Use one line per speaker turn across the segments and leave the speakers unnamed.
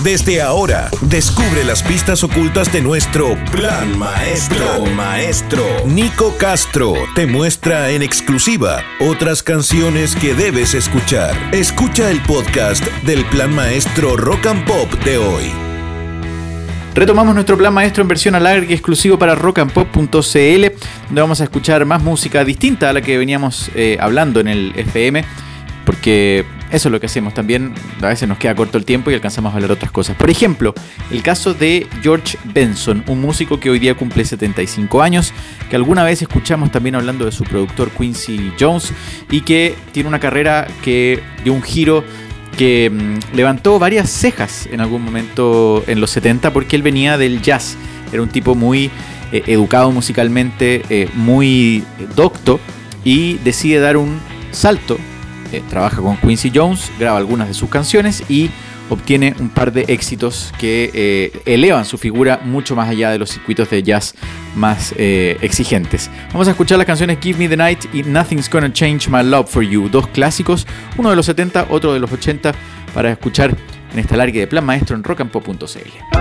Desde ahora, descubre las pistas ocultas de nuestro Plan Maestro. Nico Castro te muestra en exclusiva otras canciones que debes escuchar. Escucha el podcast del Plan Maestro Rock and Pop de hoy.
Retomamos nuestro Plan Maestro en versión alargue exclusivo para rockandpop.cl, donde vamos a escuchar más música distinta a la que veníamos hablando en el FM, porque eso es lo que hacemos. También a veces nos queda corto el tiempo y alcanzamos a hablar otras cosas. Por ejemplo, el caso de George Benson, un músico que hoy día cumple 75 años, que alguna vez escuchamos también hablando de su productor Quincy Jones, y que tiene una carrera que dio un giro que levantó varias cejas en algún momento en los 70, porque él venía del jazz. Era un tipo muy educado musicalmente, muy docto, y decide dar un salto. Trabaja con Quincy Jones, graba algunas de sus canciones y obtiene un par de éxitos que elevan su figura mucho más allá de los circuitos de jazz más exigentes. Vamos a escuchar las canciones Give Me the Night y Nothing's Gonna Change My Love for You, dos clásicos, uno de los 70, otro de los 80, para escuchar en esta larga de Plan Maestro en rockandpop.cl.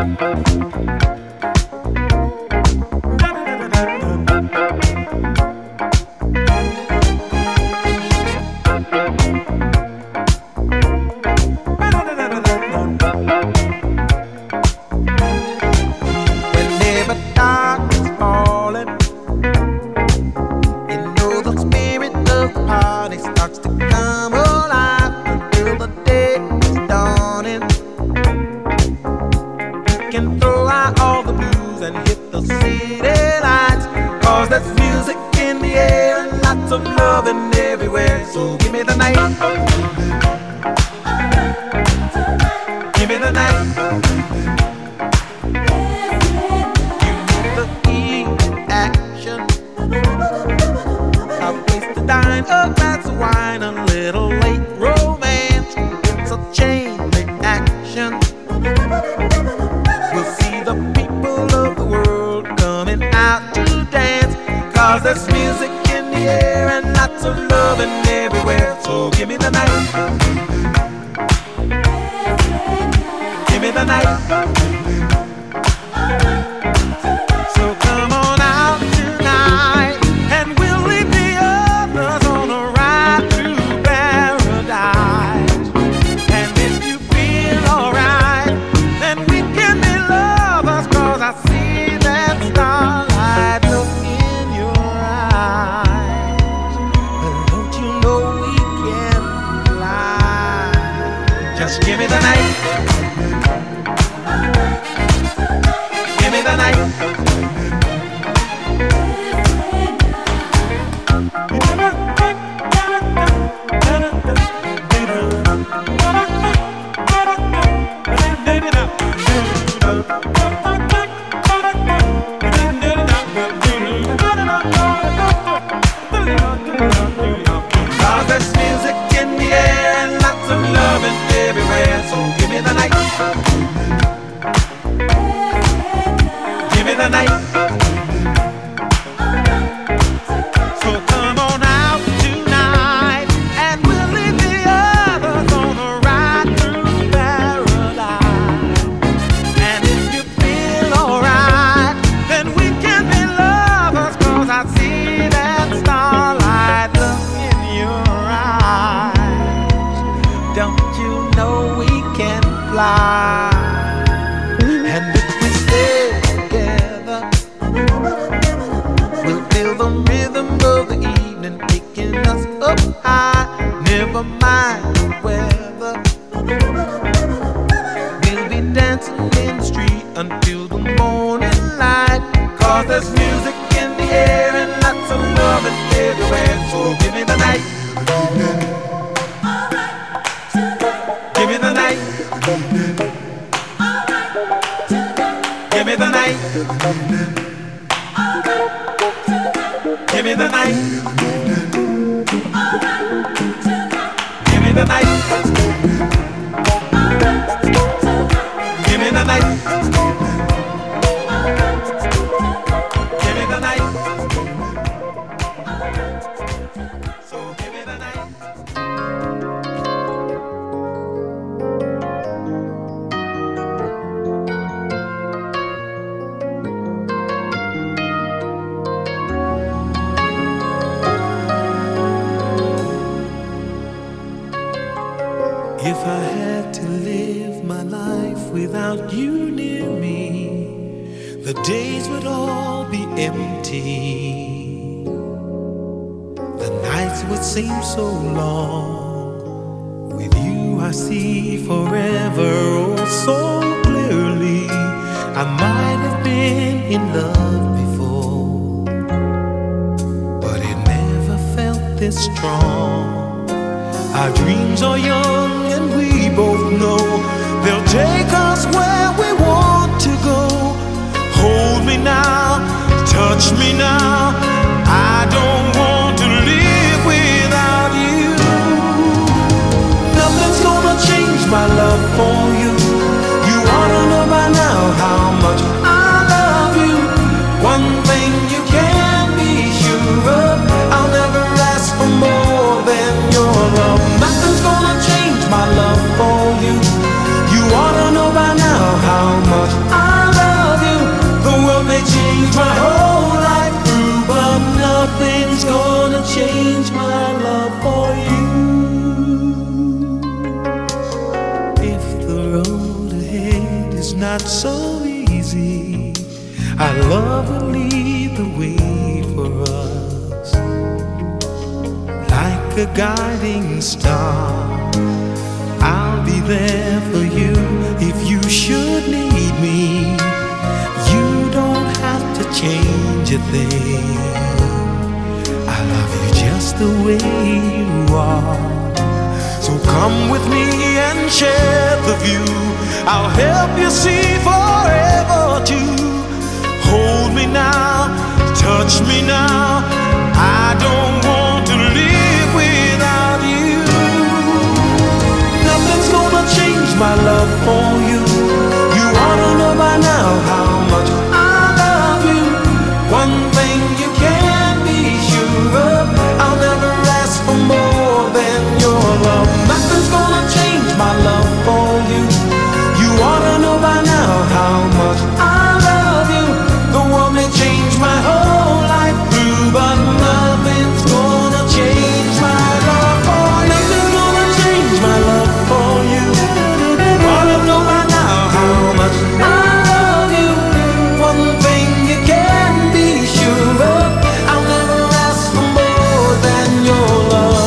without you near me, the days would all be empty. The nights would seem so long. With you I see forever oh so clearly. I might have been in love before, but it never felt this strong. Our dreams are young and we both know they'll take us where we want to go. Hold me now, touch me now. I don't want to live without you. Nothing's gonna change my love for you. You ought to know by now how much I love you. One thing you can be sure of, I'll never ask for more than your love. Nothing's gonna change my love for you. You ought to know by now how much I love you. The world may change my whole life through, but nothing's gonna change my love for you. If the road ahead is not so easy, our love will lead the way for us. Like a guiding star, I'll be there for you if you should need me. You don't have to change a thing. I love you just the way you are. So come with me and share the view. I'll help you see forever too. Hold me now, touch me now. I don't want to live without you. Nothing's gonna change my love for you. You ought to know by now how much I love you. One thing you can be sure of, I'll never ask for more than your love. Nothing's gonna change my love for you. You ought to know by now how much I love you. The world may change my whole life through, but nothing's gonna change my love for you. Nothing's gonna change my love for you. You ought to know by now how much I love you. One thing you can be sure of, I'll never ask for more than your love.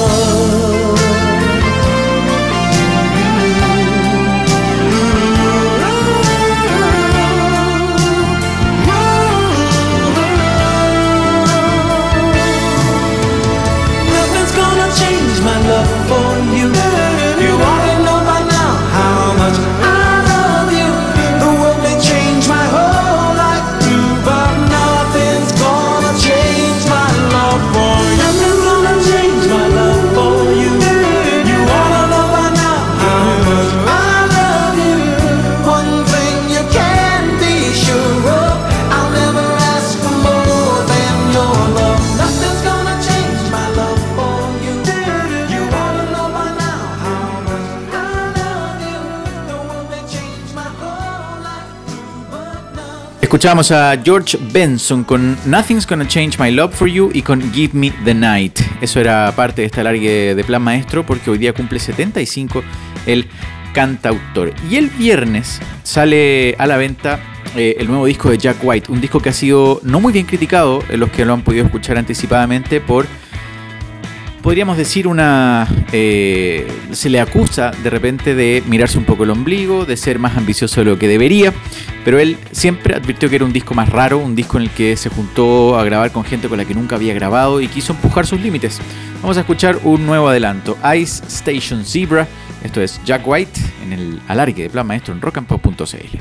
Nothing's gonna change my love for you. You ought to know by now how much I love you. The world may change my whole life through, but nothing's gonna change my love for you. Nothing's gonna change my love for you. You ought to know by now how much I love you. One thing you can be sure of, I'll never ask for more than your love. Nothing's gonna change my love for you. You ought to know by now how much I love you. The world may change my whole life through, but nothing.
Escuchamos a George Benson con Nothing's Gonna Change My Love For You y con Give Me The Night. Eso era parte de esta alargue de Plan Maestro porque hoy día cumple 75 el cantautor. Y el viernes sale a la venta el nuevo disco de Jack White, un disco que ha sido no muy bien criticado, los que lo han podido escuchar anticipadamente, por, podríamos decir, se le acusa de repente de mirarse un poco el ombligo, de ser más ambicioso de lo que debería, pero él siempre advirtió que era un disco más raro, un disco en el que se juntó a grabar con gente con la que nunca había grabado y quiso empujar sus límites. Vamos a escuchar un nuevo adelanto, Ice Station Zebra. Esto es Jack White en el alargue de Plan Maestro en rockandpop.cl.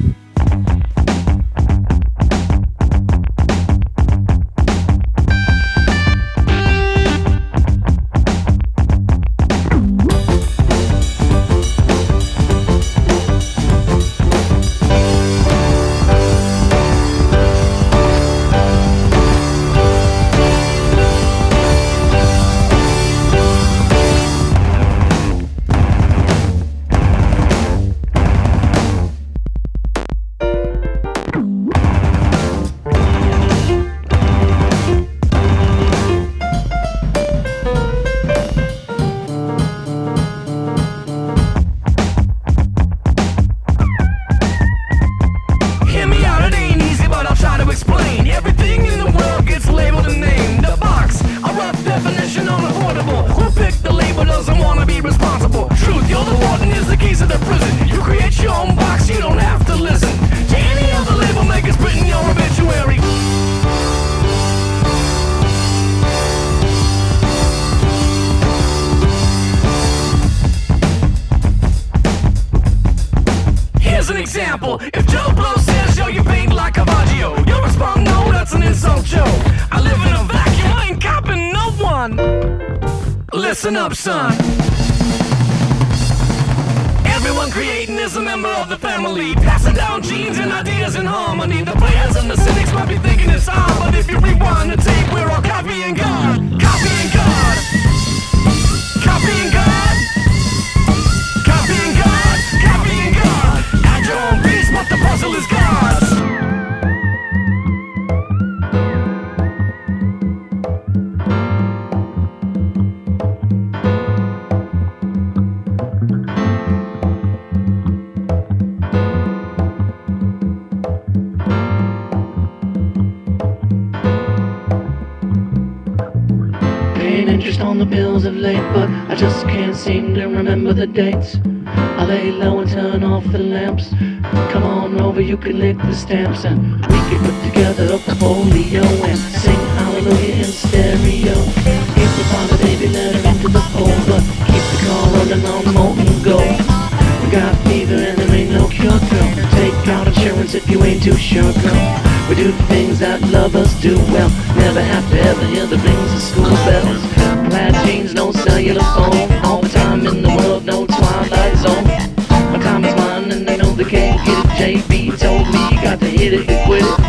an example. If Joe Blow says, yo, you paint like Caravaggio, you'll respond, no, that's an insult, Joe. I live in a vacuum, I ain't copping no one. Listen up, son. Everyone creating is a member of the family, passing down genes and ideas in harmony. The players and the cynics might be thinking it's odd, but if you rewind the tape, we're all copying God. Copying God. Copying God. Copying God. Copying God. Add your own piece, but the puzzle is God's.
On the bills of late, but I just can't seem to remember the dates. I lay low and turn off the lamps. Come on over, you can lick the stamps, and we can put together a portfolio and sing hallelujah in stereo. If you find a baby, let her into the fold, but keep the car running on molten gold. We got fever and there ain't no cure, girl. Take out insurance if you ain't too sure, girl. We do the things that lovers do well. Never have to ever hear the rings of school bells. Plaid jeans, no cellular phone. All the time in the world, no twilight zone. My time is mine and they know they can't get it. JB told me you got to hit it and quit it.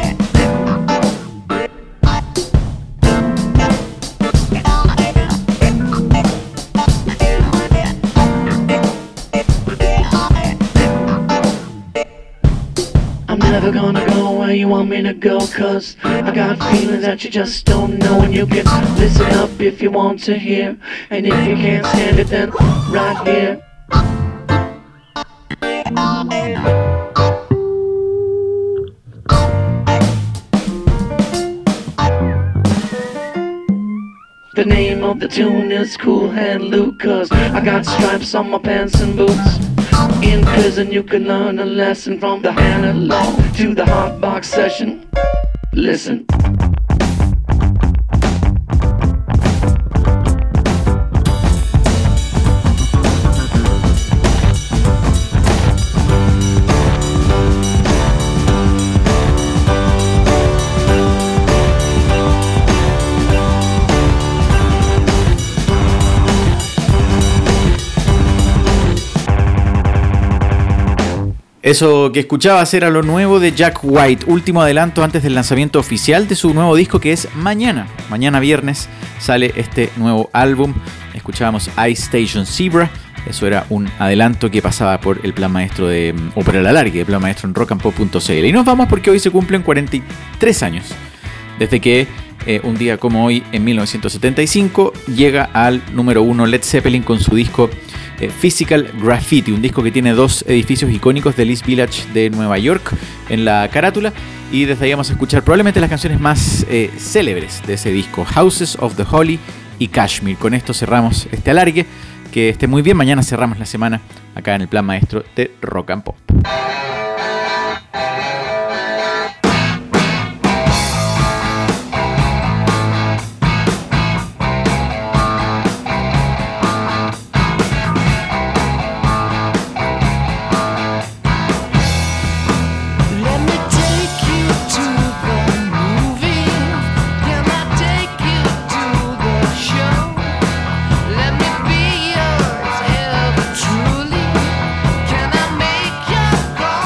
Never gonna go where you want me to go, cause I got feelings that you just don't know. And you can listen up if you want to hear, and if you can't stand it, then right here. The name of the tune is Cool Hand Luke, cause I got stripes on my pants and boots. In prison you can learn a lesson, from the analog to the hot box session. Listen.
Eso que escuchabas era lo nuevo de Jack White, último adelanto antes del lanzamiento oficial de su nuevo disco, que es mañana. Mañana viernes sale este nuevo álbum. Escuchábamos Ice Station Zebra. Eso era un adelanto que pasaba por el plan maestro de, o por el alargue de plan maestro en rockandpop.cl. Y nos vamos porque hoy se cumplen 43 años desde que un día como hoy, en 1975, llega al número 1 Led Zeppelin con su disco Physical Graffiti, un disco que tiene dos edificios icónicos del East Village de Nueva York en la carátula, y desde ahí vamos a escuchar probablemente las canciones más célebres de ese disco, Houses of the Holy y Kashmir. Con esto cerramos este alargue, que esté muy bien, mañana cerramos la semana acá en el plan maestro de Rock and Pop.
Truly, can I make your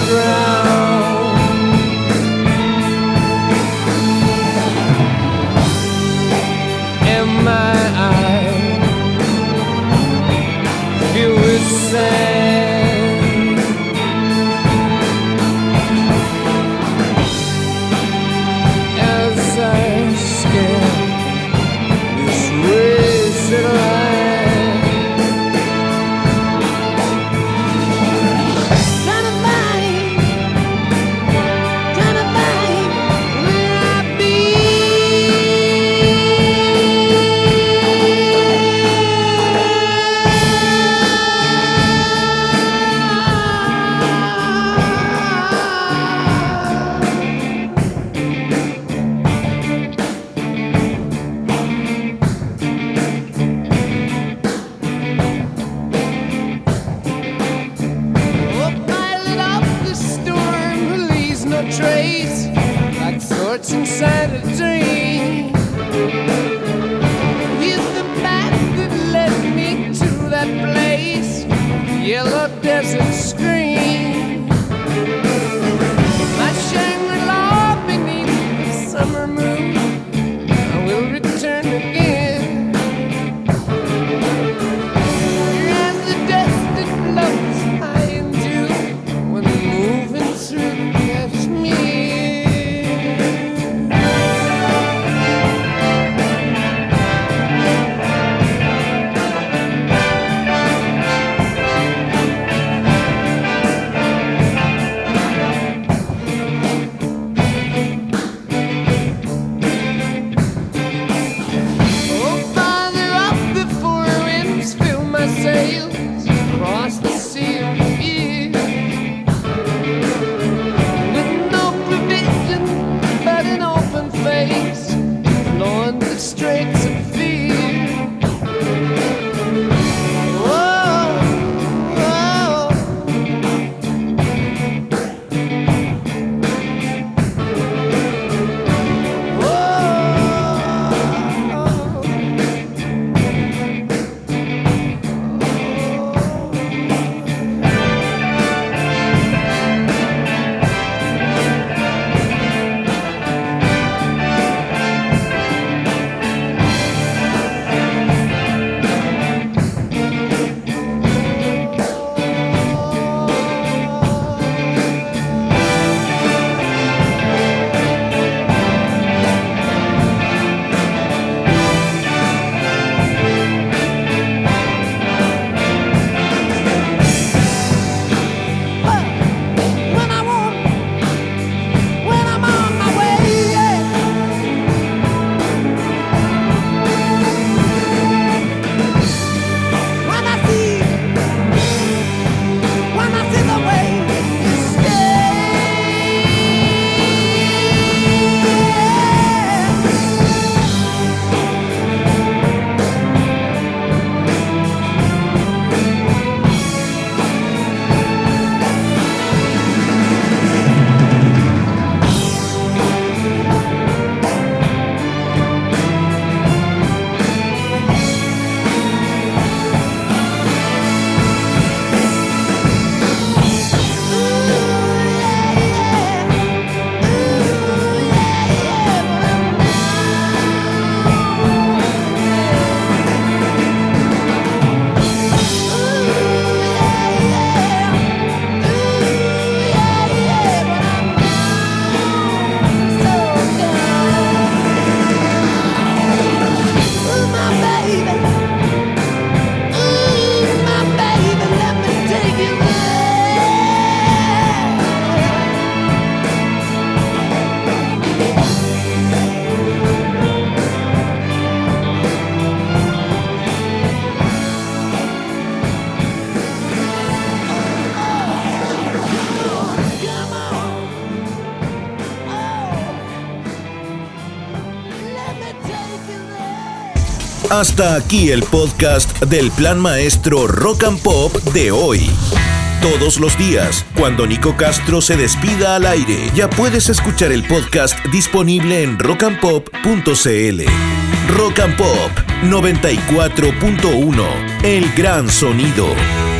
ground. And my eyes filled with sand as I scan this wasted land. Trying to find where I Oh, pilot up the storm who leaves no trace, like thoughts inside a dream. He's the path that led me to that place, yellow desert screen. My Shangri-La beneath the summer moon, I will return again. As the dust that floats high into when moving through Kashmir. Oh, farther up before winds fill my sails across the sea of fear, with no provision but an open face, knowing the straits of fear. Whoa, whoa. When I'm on my way, yeah. When I see the way you
Hasta aquí el podcast del Plan Maestro Rock and Pop de hoy. Todos los días, cuando Nico Castro se despida al aire, ya puedes escuchar el podcast disponible en rockandpop.cl. Rock and Pop 94.1, el gran sonido.